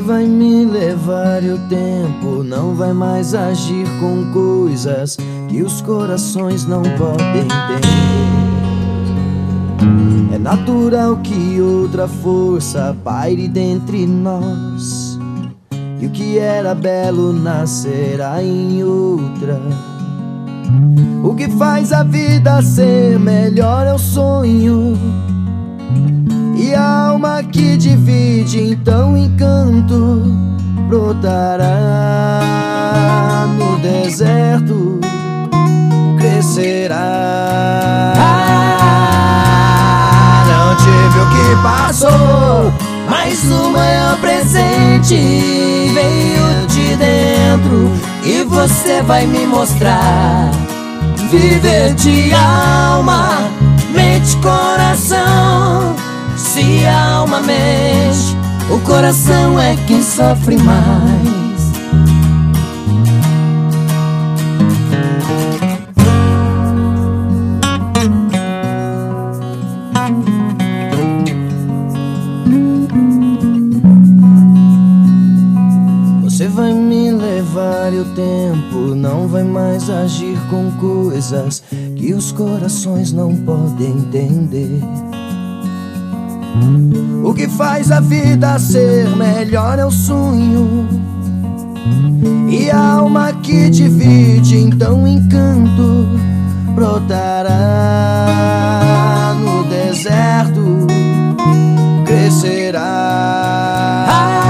vai me levar e o tempo não vai mais agir com coisas que os corações não podem entender. É natural que outra força paire dentre nós, e o que era belo nascerá em outra. O que faz a vida ser melhor é o sonho, e a alma que divide então encanto brotará no deserto, crescerá. Não tive o que passou, mas o maior presente veio de dentro, e você vai me mostrar. Viver de alma, mente, coração. Se a alma mexe, o coração é quem sofre mais. Você vai me levar e o tempo não vai mais agir com coisas que os corações não podem entender. O que faz a vida ser melhor é o sonho, e a alma que divide então encanto brotará no deserto, crescerá.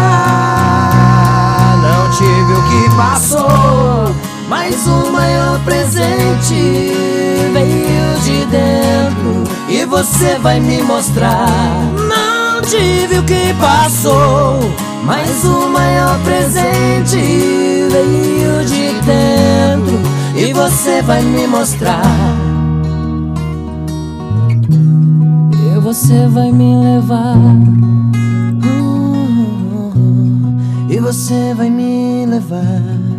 Não tive o que passou, mas o maior presente veio de dentro, e você vai me mostrar. Não tive o que passou, mas o maior presente veio de dentro, e você vai me mostrar. E você vai me levar, e você vai me levar.